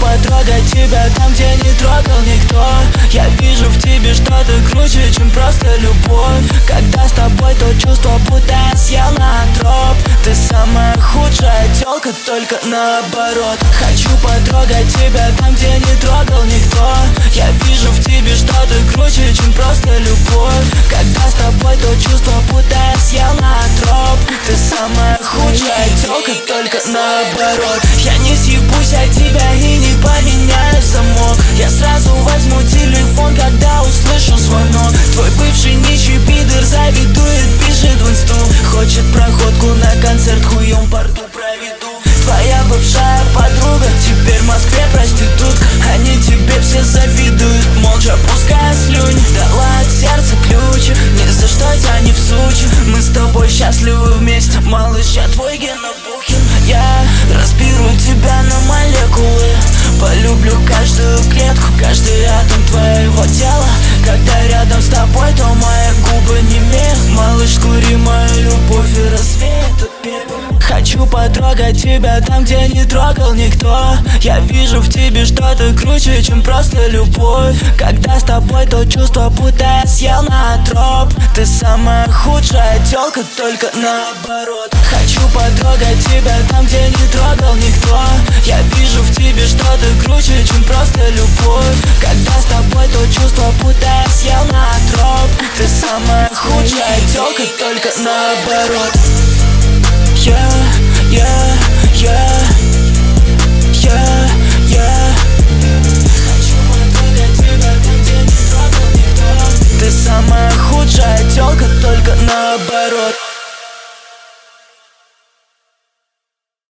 потрогать тебя там, где не трогал никто. Я вижу в тебе что-то круче, чем просто любовь. Когда с тобой, то чувство, будто я съел на троп. Ты самая худшая тёлка, только наоборот. Хочу потрогать тебя там, где не трогал никто. Я вижу в тебе что-то круче, чем просто любовь. Когда с тобой, то чувство, будто я съел на троп. Ты самая худшая тёлка, только наоборот. Я не съебусь от тебя и не поменяю замок. Я сразу возьму телефон, когда услышу звонок. Твой бывший нищий пидор завидует, пишет в инсту. Хочет проходку на концерт, хуем по рту проведу. Твоя бывшая подруга теперь в Москве проститутка. Они тебе все завидуют, молча пуская слюни. Дала от сердца ключ, ни за что тебя не всучу. Мы с тобой счастливы вместе, малыш, я твой Гена Бухин. Я разберу тебя на молекулы, полюблю каждую клетку, каждый атом твоего тела. Когда рядом с тобой, то мои губы немеют. Малыш, кури мою любовь и развей этот пепел. Хочу потрогать тебя там, где не трогал никто. Я вижу в тебе что-то круче, чем просто любовь. Когда с тобой, то чувство, будто я съел на троп. Ты самая худшая тёлка, только наоборот. Хочу потрогать тебя там, где не трогал никто. Я вижу в тебе что-то круче, чем просто любовь. Когда с тобой, то чувство, будто я съел на троп. Ты самая худшая тёлка, только наоборот.